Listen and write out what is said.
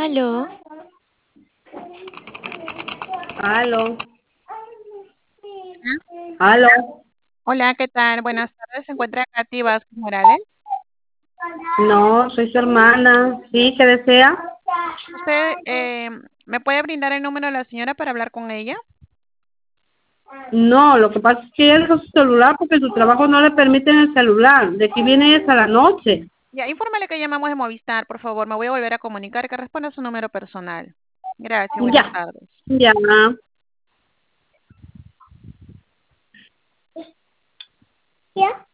Aló, Aló, ¿ah? aló. Hola, ¿qué tal? Buenas tardes. Se encuentra Katy Vázquez Morales. No, soy su hermana. ¿Sí? ¿Qué desea? ¿Usted me puede brindar el número de la señora para hablar con ella? No, lo que pasa es que ella dejó su celular porque su trabajo no le permite en el celular. De aquí viene hasta la noche. Ya, infórmale que llamamos de Movistar, por favor. Me voy a volver a comunicar que responda a su número personal. Gracias, buenas Ya, tardes. ya. Ya.